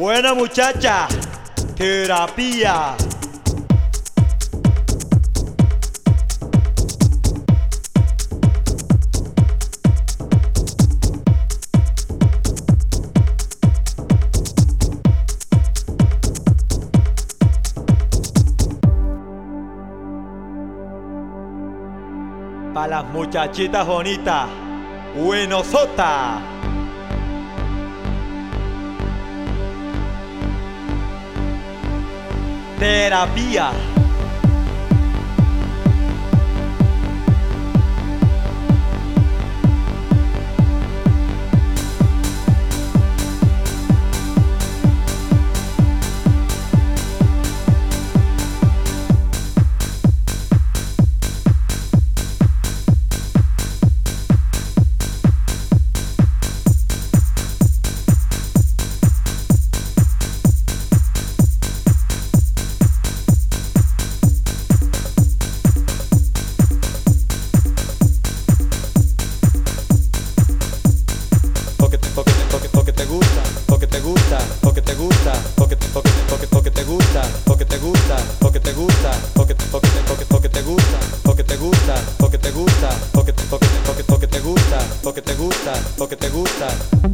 Buena muchacha, terapia. Pa' las muchachitas bonitas, buenosota. Terapia. Porque te gusta, porque te gusta, porque te gusta, porque te gusta, porque te gusta, porque te gusta, porque te gusta, porque te gusta, porque te gusta, porque te gusta, porque te gusta, porque te gusta, porque te gusta.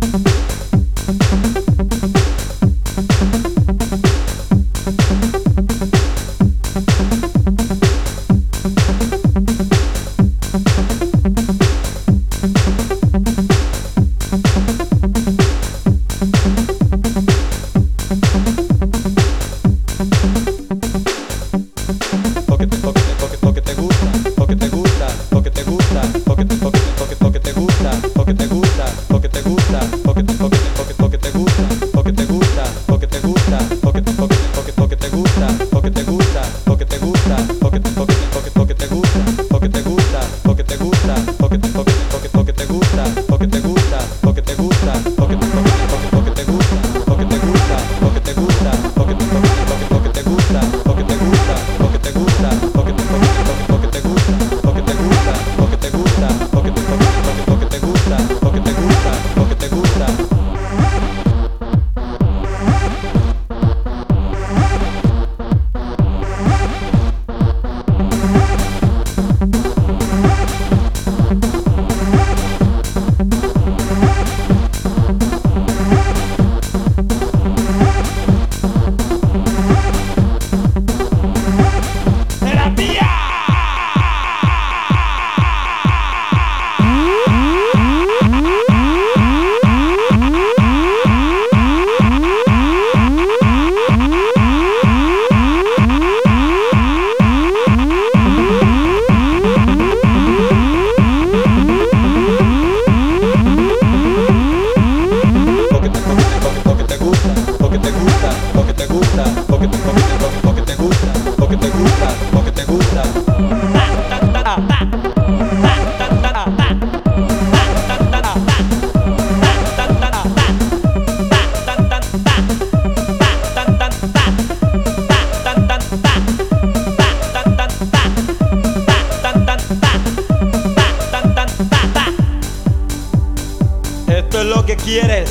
Esto es lo que quieres,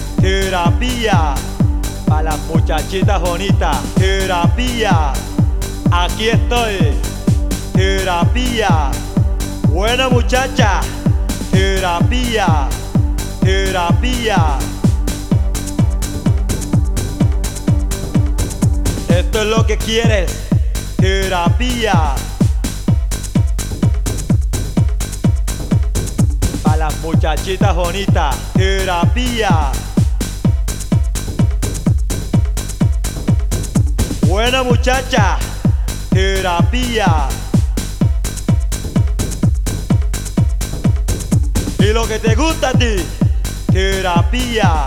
terapia. Para las muchachitas bonitas, terapia. Aquí estoy, terapia. Buena muchacha, terapia, terapia. Esto es lo que quieres, terapia. Para las muchachitas bonitas, terapia. Buena muchacha, terapia. Y lo que te gusta a ti, terapia.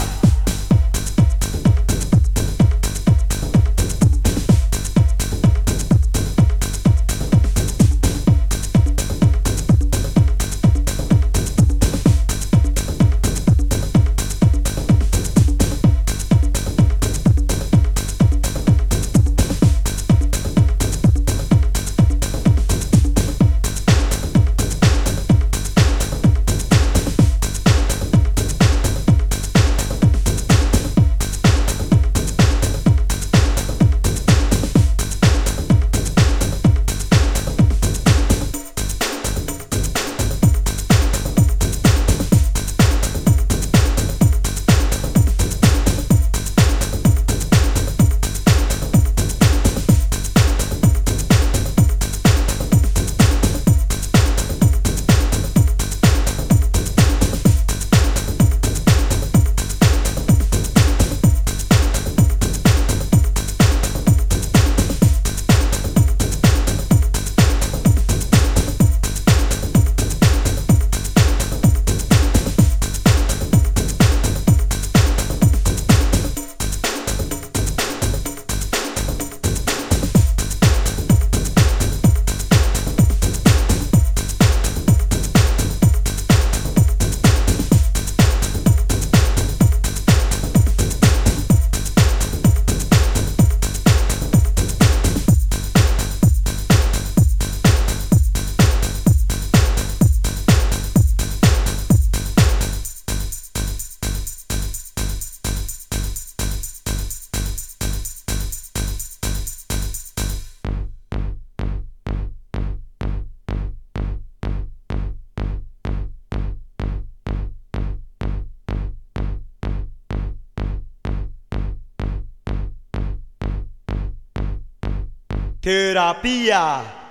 Terapia.